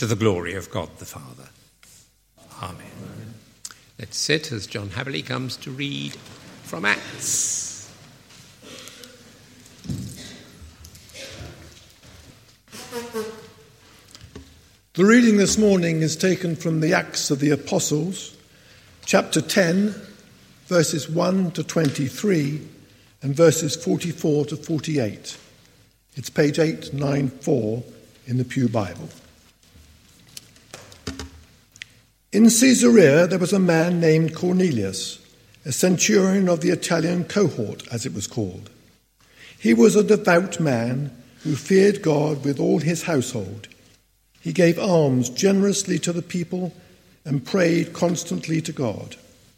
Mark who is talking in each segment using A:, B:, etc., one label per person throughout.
A: to the glory of God the Father. Amen. Let's sit as John Haverley comes to read from Acts.
B: The reading this morning is taken from the Acts of the Apostles, chapter 10, verses 1 to 23, and verses 44 to 48. It's page 894 in the Pew Bible. In Caesarea there was a man named Cornelius, a centurion of the Italian cohort, as it was called. He was a devout man who feared God with all his household. He gave alms generously to the people and prayed constantly to God.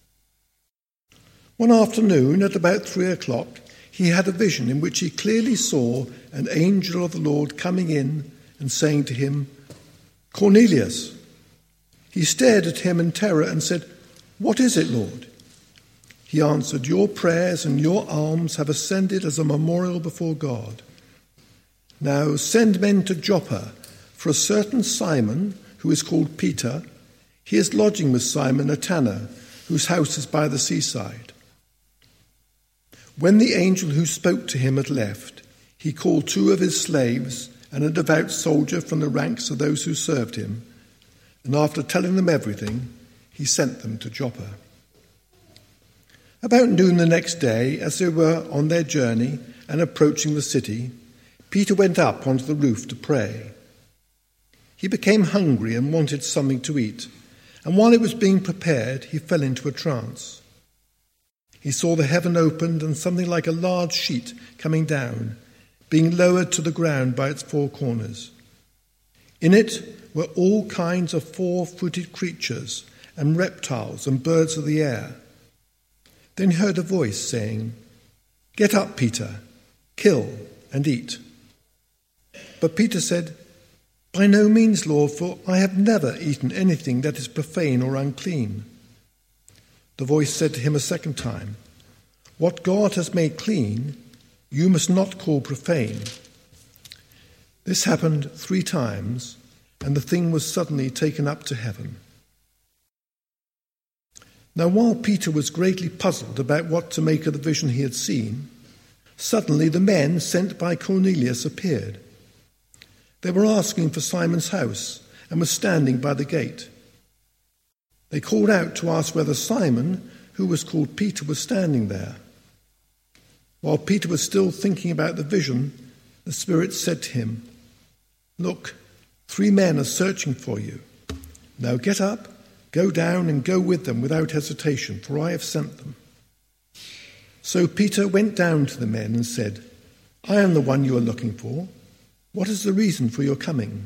B: One afternoon, at about 3:00, he had a vision in which he clearly saw an angel of the Lord coming in and saying to him, "Cornelius." He stared at him in terror and said, "What is it, Lord?" He answered, "Your prayers and your alms have ascended as a memorial before God. Now send men to Joppa for a certain Simon, who is called Peter. He is lodging with Simon, a tanner, whose house is by the seaside." When the angel who spoke to him had left, he called 2 of his slaves and a devout soldier from the ranks of those who served him, and after telling them everything, he sent them to Joppa. About noon the next day, as they were on their journey and approaching the city, Peter went up onto the roof to pray. He became hungry and wanted something to eat, and while it was being prepared, he fell into a trance. He saw the heaven opened and something like a large sheet coming down, being lowered to the ground by its 4 corners. In it were all kinds of 4-footed creatures and reptiles and birds of the air. Then he heard a voice saying, "Get up, Peter, kill and eat." But Peter said, "By no means, Lord, for I have never eaten anything that is profane or unclean." The voice said to him a second time, "What God has made clean, you must not call profane." This happened 3 times, and the thing was suddenly taken up to heaven. Now while Peter was greatly puzzled about what to make of the vision he had seen, suddenly the men sent by Cornelius appeared. They were asking for Simon's house and were standing by the gate. They called out to ask whether Simon, who was called Peter, was standing there. While Peter was still thinking about the vision, the Spirit said to him, "Look, 3 men are searching for you. Now get up, go down and go with them without hesitation, for I have sent them." So Peter went down to the men and said, "I am the one you are looking for. What is the reason for your coming?"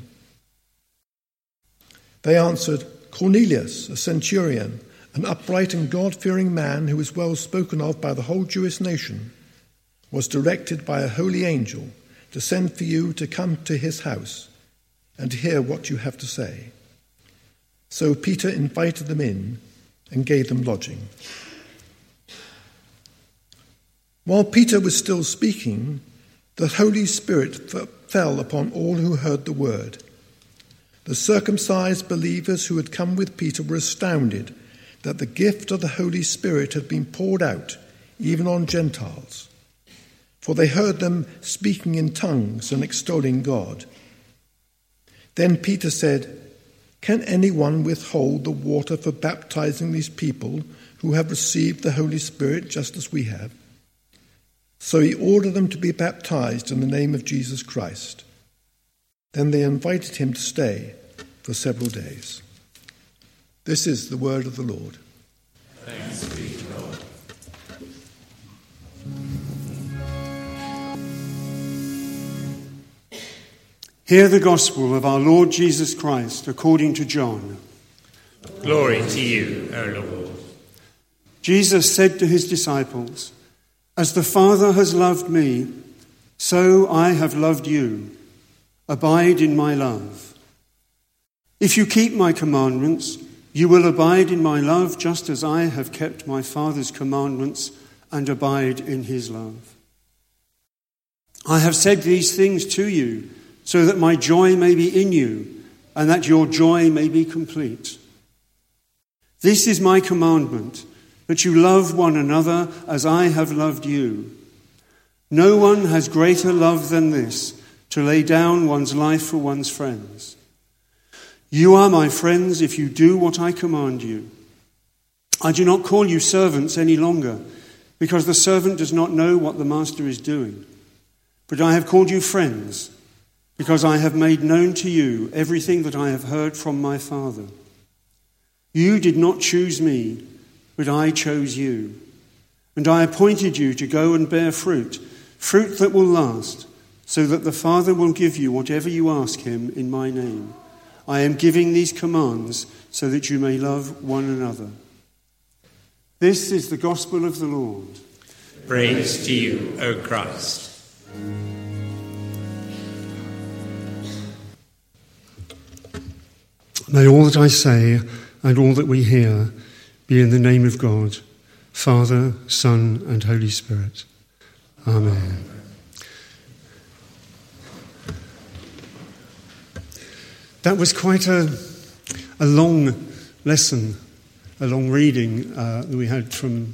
B: They answered, "Cornelius, a centurion, an upright and God-fearing man who is well spoken of by the whole Jewish nation, was directed by a holy angel to send for you to come to his house and to hear what you have to say." So Peter invited them in and gave them lodging. While Peter was still speaking, the Holy Spirit fell upon all who heard the word. The circumcised believers who had come with Peter were astounded that the gift of the Holy Spirit had been poured out even on Gentiles, for they heard them speaking in tongues and extolling God. Then Peter said, "Can anyone withhold the water for baptizing these people who have received the Holy Spirit just as we have?" So he ordered them to be baptized in the name of Jesus Christ. Then they invited him to stay for several days. This is the word of the Lord.
C: Thanks be to God.
D: Hear the gospel of our Lord Jesus Christ according to John.
C: Glory to you, O Lord.
D: Jesus said to his disciples, "As the Father has loved me, so I have loved you. Abide in my love. If you keep my commandments, you will abide in my love, just as I have kept my Father's commandments and abide in his love. I have said these things to you, so that my joy may be in you, and that your joy may be complete. This is my commandment, that you love one another as I have loved you. No one has greater love than this, to lay down one's life for one's friends. You are my friends if you do what I command you. I do not call you servants any longer, because the servant does not know what the master is doing. But I have called you friends, because I have made known to you everything that I have heard from my Father. You did not choose me, but I chose you. And I appointed you to go and bear fruit, fruit that will last, so that the Father will give you whatever you ask him in my name. I am giving these commands so that you may love one another. This is the gospel of the Lord.
C: Praise to you, O Christ.
D: May all that I say and all that we hear be in the name of God, Father, Son, and Holy Spirit. Amen. That was quite a long lesson, a long reading that we had from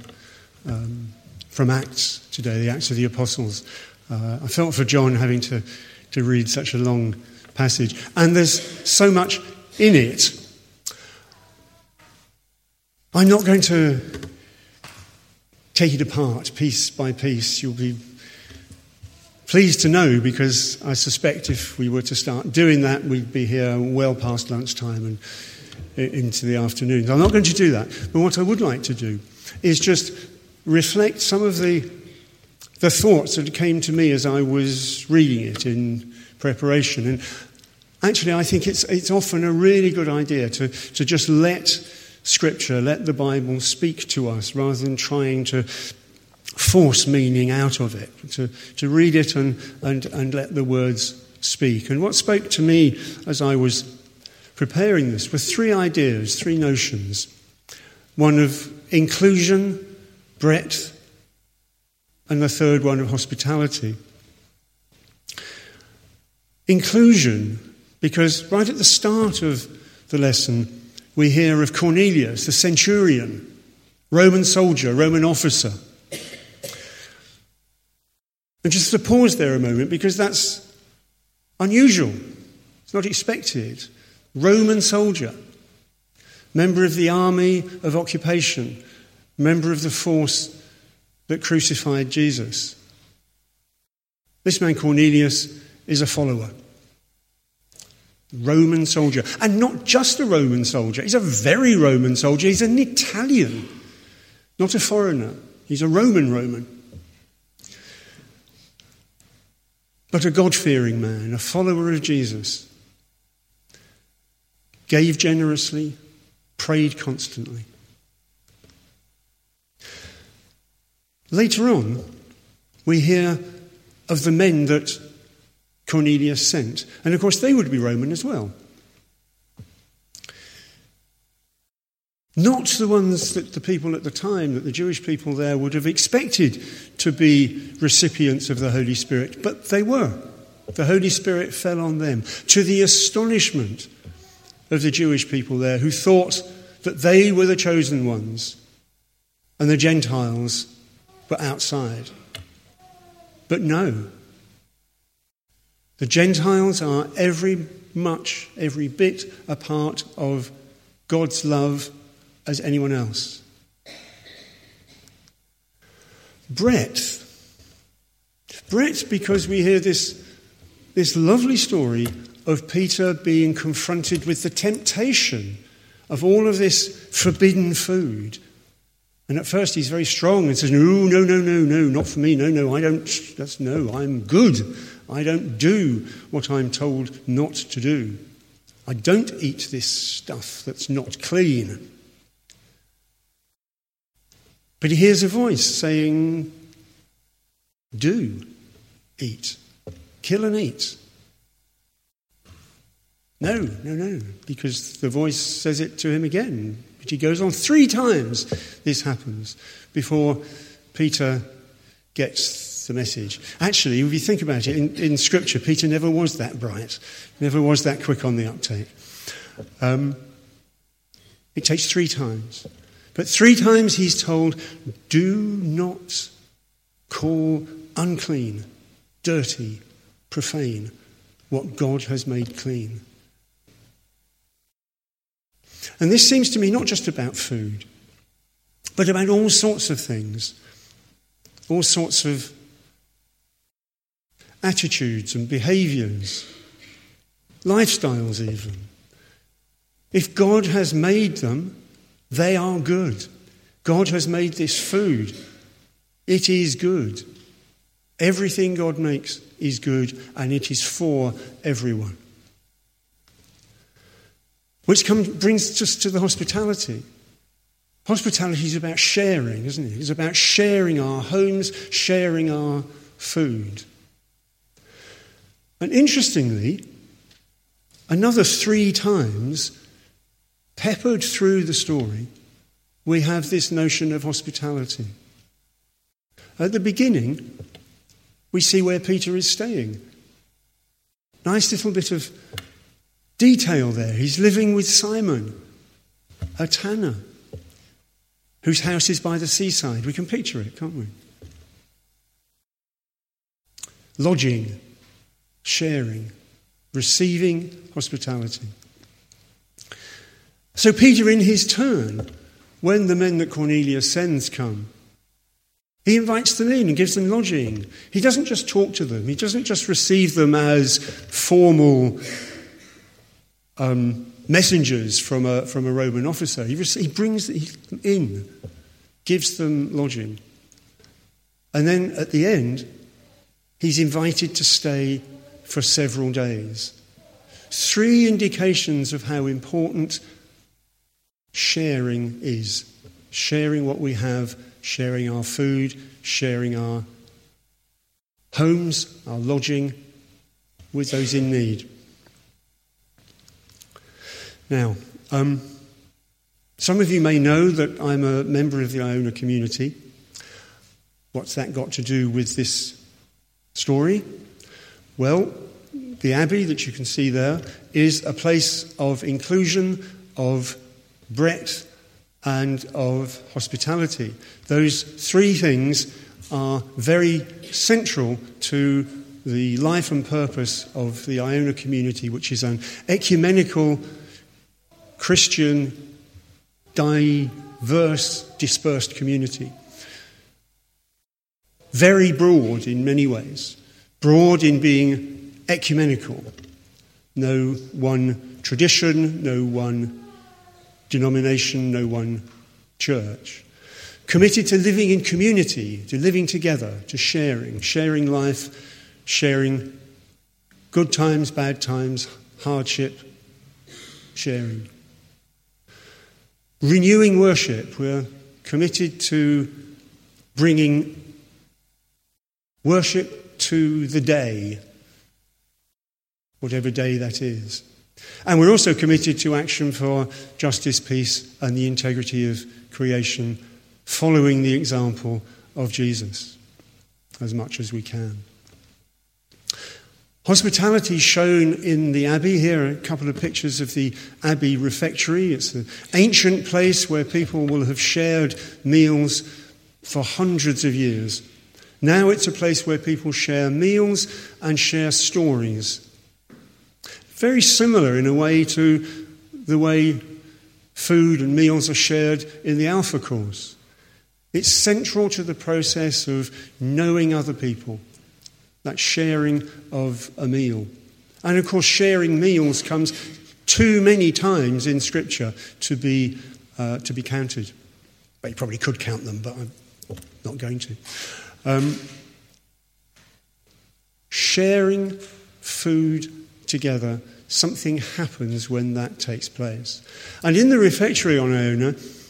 D: Acts today, the Acts of the Apostles. I felt for John having to read such a long passage. And there's so much in it. I'm not going to take it apart piece by piece. You'll be pleased to know, because I suspect if we were to start doing that, we'd be here well past lunchtime and into the afternoon. I'm not going to do that. But what I would like to do is just reflect some of the thoughts that came to me as I was reading it in preparation. And actually, I think it's often a really good idea to just let Scripture, let the Bible speak to us, rather than trying to force meaning out of it, to read it and let the words speak. And what spoke to me as I was preparing this were three ideas, three notions. One of inclusion, breadth, and the third one of hospitality. Inclusion, because right at the start of the lesson, we hear of Cornelius, the centurion, Roman soldier, Roman officer. And just to pause there a moment, because that's unusual. It's not expected. Roman soldier, member of the army of occupation, member of the force that crucified Jesus. This man Cornelius is a follower. Roman soldier. And not just a Roman soldier. He's a very Roman soldier. He's an Italian, not a foreigner. He's a Roman. But a God-fearing man, a follower of Jesus. Gave generously, prayed constantly. Later on, we hear of the men that Cornelius sent. And of course, they would be Roman as well. Not the ones that the people at the time, that the Jewish people there would have expected to be recipients of the Holy Spirit, but they were. The Holy Spirit fell on them, to the astonishment of the Jewish people there, who thought that they were the chosen ones and the Gentiles were outside. But no. The Gentiles are every bit a part of God's love as anyone else. Breadth because we hear this lovely story of Peter being confronted with the temptation of all of this forbidden food. And at first he's very strong and says, no, not for me. No, I don't. I'm good. I don't do what I'm told not to do. I don't eat this stuff that's not clean. But he hears a voice saying, do eat. Kill and eat. No, because the voice says it to him again. But he goes on 3 times this happens before Peter gets the message. Actually, if you think about it, in Scripture, Peter never was that bright, never was that quick on the uptake. It takes 3 times. But 3 times he's told, do not call unclean, dirty, profane what God has made clean. And this seems to me not just about food, but about all sorts of things, all sorts of attitudes and behaviours, lifestyles even. If God has made them, they are good. God has made this food. It is good. Everything God makes is good, and it is for everyone. Which brings us to the hospitality. Hospitality is about sharing, isn't it? It's about sharing our homes, sharing our food. And interestingly, another 3 times, peppered through the story, we have this notion of hospitality. At the beginning, we see where Peter is staying. Nice little bit of detail there. He's living with Simon, a tanner, whose house is by the seaside. We can picture it, can't we? Lodging, sharing, receiving hospitality. So Peter, in his turn, when the men that Cornelius sends come, he invites them in and gives them lodging. He doesn't just talk to them. He doesn't just receive them as formal messengers from a Roman officer. He brings them in, gives them lodging. And then at the end, he's invited to stay for several days. 3 indications of how important sharing is. Sharing what we have, sharing our food, sharing our homes, our lodging with those in need. Now, some of you may know that I'm a member of the Iona community. What's that got to do with this story? Well, the Abbey that you can see there is a place of inclusion, of breadth, and of hospitality. Those 3 things are very central to the life and purpose of the Iona community, which is an ecumenical, Christian, diverse, dispersed community. Very broad in many ways. Broad in being ecumenical. No one tradition, no one denomination, no one church. Committed to living in community, to living together, to sharing life, sharing good times, bad times, hardship, sharing. Renewing worship. We're committed to bringing worship to the day, whatever day that is. And we're also committed to action for justice, peace, and the integrity of creation, following the example of Jesus as much as we can. Hospitality shown in the Abbey. Here are a couple of pictures of the Abbey refectory. It's an ancient place where people will have shared meals for hundreds of years. Now it's a place where people share meals and share stories. Very similar in a way to the way food and meals are shared in the Alpha course. It's central to the process of knowing other people, that sharing of a meal. And of course, sharing meals comes too many times in Scripture to be counted. But you probably could count them, but I'm not going to. Sharing food together, something happens when that takes place. And in the refectory on Iona,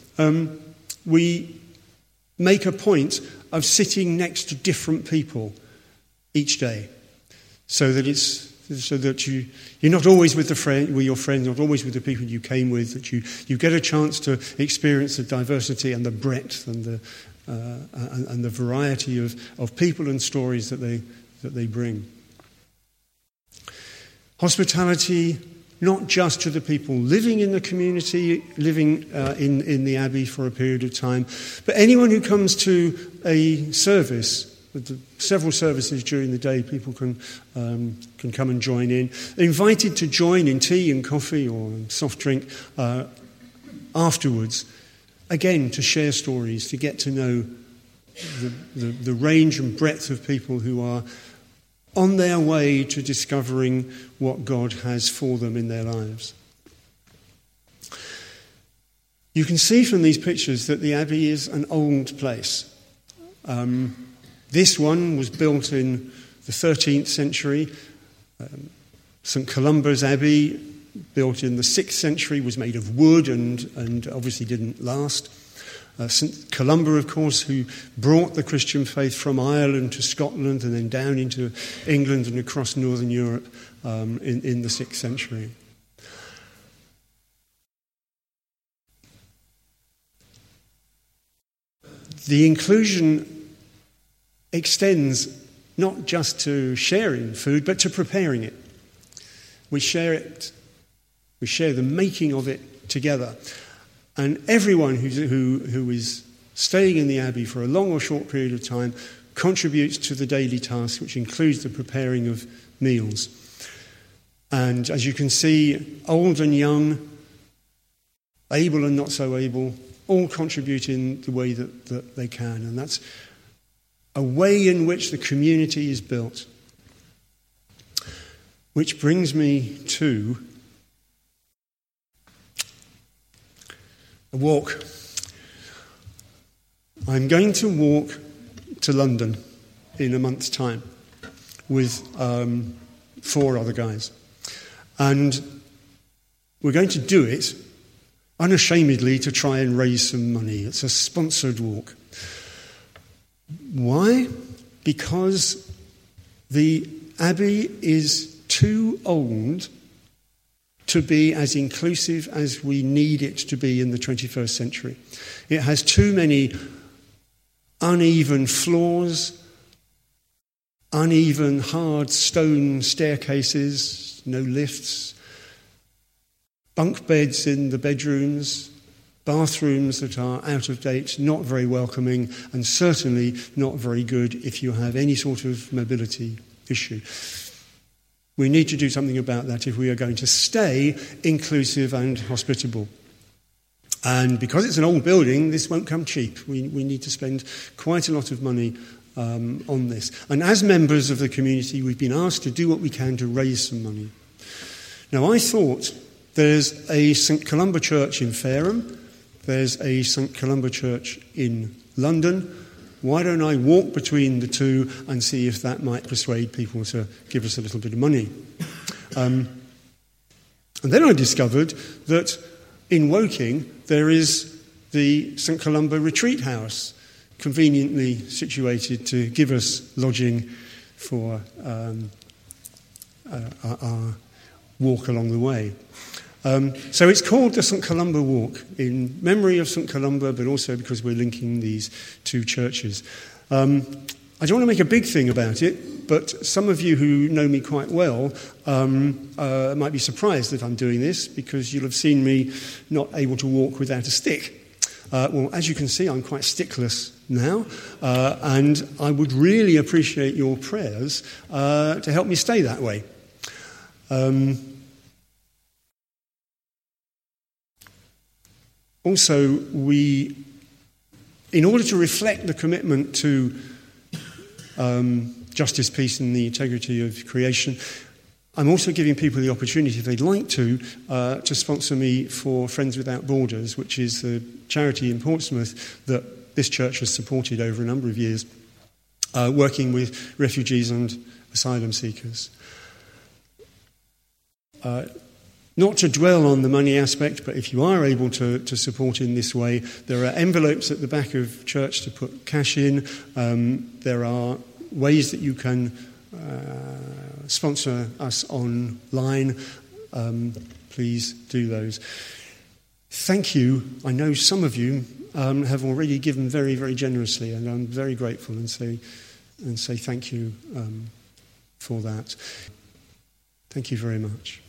D: we make a point of sitting next to different people each day, so that you're not always with your friends, not always with the people you came with. That you get a chance to experience the diversity and the breadth and the variety of people and stories that they bring. Hospitality not just to the people living in the community, living in the Abbey for a period of time, but anyone who comes to a service. Several services during the day, people can come and join in. They're invited to join in tea and coffee or soft drink afterwards, again, to share stories, to get to know the range and breadth of people who are on their way to discovering what God has for them in their lives. You can see from these pictures that the Abbey is an old place. This one was built in the 13th century. St Columba's Abbey, built in the 6th century, was made of wood and obviously didn't last. St Columba, of course, who brought the Christian faith from Ireland to Scotland and then down into England and across northern Europe in the 6th century. The inclusion extends not just to sharing food, but to preparing it. We share it. We share the making of it together. And everyone who is staying in the Abbey for a long or short period of time contributes to the daily task, which includes the preparing of meals. And as you can see, old and young, able and not so able, all contribute in the way that they can. And that's a way in which the community is built. Which brings me to a walk. I'm going to walk to London in a month's time with 4 other guys. And we're going to do it unashamedly to try and raise some money. It's a sponsored walk. Why? Because the Abbey is too old to be as inclusive as we need it to be in the 21st century. It has too many uneven floors, uneven hard stone staircases, no lifts, bunk beds in the bedrooms, bathrooms that are out of date, not very welcoming, and certainly not very good if you have any sort of mobility issue. We need to do something about that if we are going to stay inclusive and hospitable. And because it's an old building, this won't come cheap. We need to spend quite a lot of money on this. And as members of the community, we've been asked to do what we can to raise some money. Now, I thought there's a St Columba Church in Fareham, there's a St Columba Church in London. Why don't I walk between the two and see if that might persuade people to give us a little bit of money? And then I discovered that in Woking there is the St Columba Retreat House, conveniently situated to give us lodging for our walk along the way. So it's called the St Columba Walk, in memory of St Columba, but also because we're linking these two churches. I don't want to make a big thing about it, but some of you who know me quite well might be surprised that I'm doing this, because you'll have seen me not able to walk without a stick. Well, as you can see, I'm quite stickless now, and I would really appreciate your prayers to help me stay that way. Also, in order to reflect the commitment to justice, peace and the integrity of creation, I'm also giving people the opportunity, if they'd like to sponsor me for Friends Without Borders, which is the charity in Portsmouth that this church has supported over a number of years, working with refugees and asylum seekers. Not to dwell on the money aspect, but if you are able to support in this way, there are envelopes at the back of church to put cash in. There are ways that you can sponsor us online. Please do those. Thank you. I know some of you have already given very, very generously, and I'm very grateful and say thank you for that. Thank you very much.